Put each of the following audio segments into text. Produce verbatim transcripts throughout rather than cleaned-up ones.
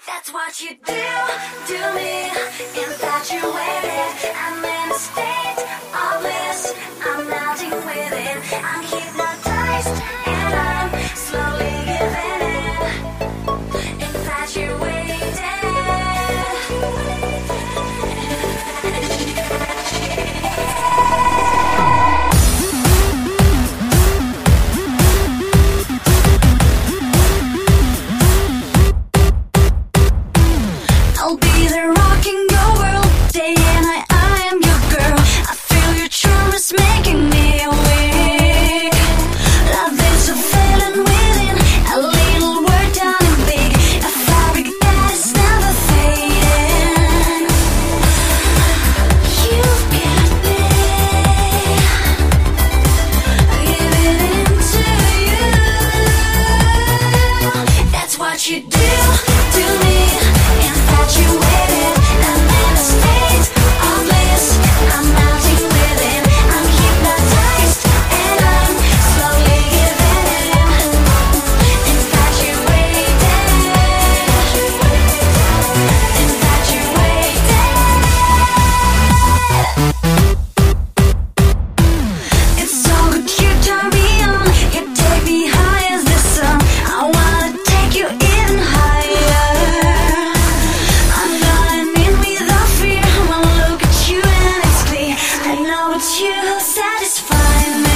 That's what you do to me, infatuated. I'm in a state of bliss, I'm melting within. I'm hypnotized and I'm slowly giving in. Infatuated. I'll be there rocking your world, day and night I am your girl. I feel your charm is making me awake. Love is a feeling within, a little word down and big, a fabric that is never fading. You get me, give it into you. That's what you do to me. Infatuated, I'm in a state of bliss, I'm melting within, I'm hypnotized and I'm slowly giving in. Infatuated, infatuated. It's so good you turn me on, you take me high as the sun. I wanna take you even higher. You satisfy me.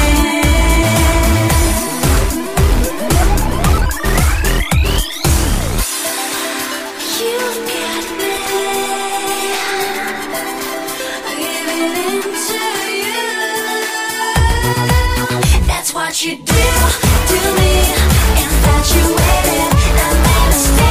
You get me, give it into you. That's what you do to me, infatuated. I'm in a state